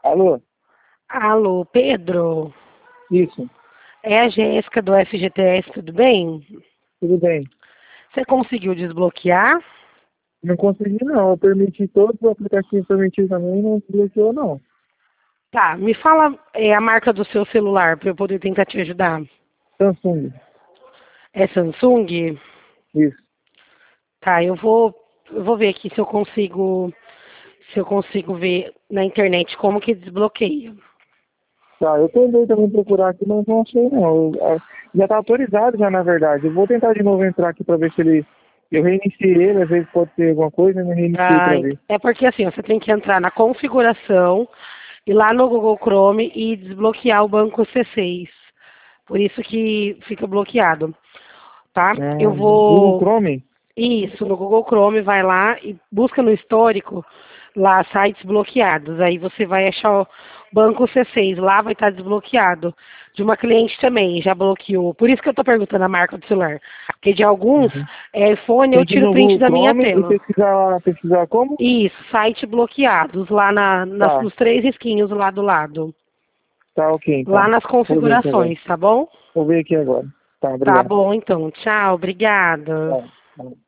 Alô? Alô, Pedro? Isso, É a Jéssica do FGTS, tudo bem? tudo bem. Você conseguiu desbloquear? Não consegui não, eu permiti todos os aplicativos permitidos também e não desbloqueou não. Tá, me fala a marca do seu celular para eu poder tentar te ajudar. Samsung, É Samsung? isso. Tá, eu vou ver aqui se eu consigo ver na internet como que desbloqueia. Tá, eu tentei também procurar aqui, mas não achei não. Já tá autorizado já, na verdade. Eu vou tentar de novo entrar aqui pra ver se ele... Eu reiniciei ele, às vezes pode ter alguma coisa, eu reiniciei Ah, pra ver. é porque assim, você tem que entrar na configuração e lá no Google Chrome e desbloquear o banco C6. Por isso que fica bloqueado, tá? Eu Google vou Chrome? isso no Google Chrome, vai lá e busca no histórico lá sites bloqueados. Aí você vai achar o banco C6, lá vai estar desbloqueado. De uma cliente também, já bloqueou. Por isso que eu estou perguntando a marca do celular. Porque de alguns Uhum. iPhone eu Tem que ir tiro no print Google da minha Chrome e tela. pesquisar como? Isso, site bloqueados, lá Tá, nos três risquinhos lá do lado. tá ok Lá então. nas Vou ver aqui agora. configurações, tá bom? Vou ver aqui agora. Tá, Tá obrigado. bom, então. Tchau, obrigada. Tá, tá.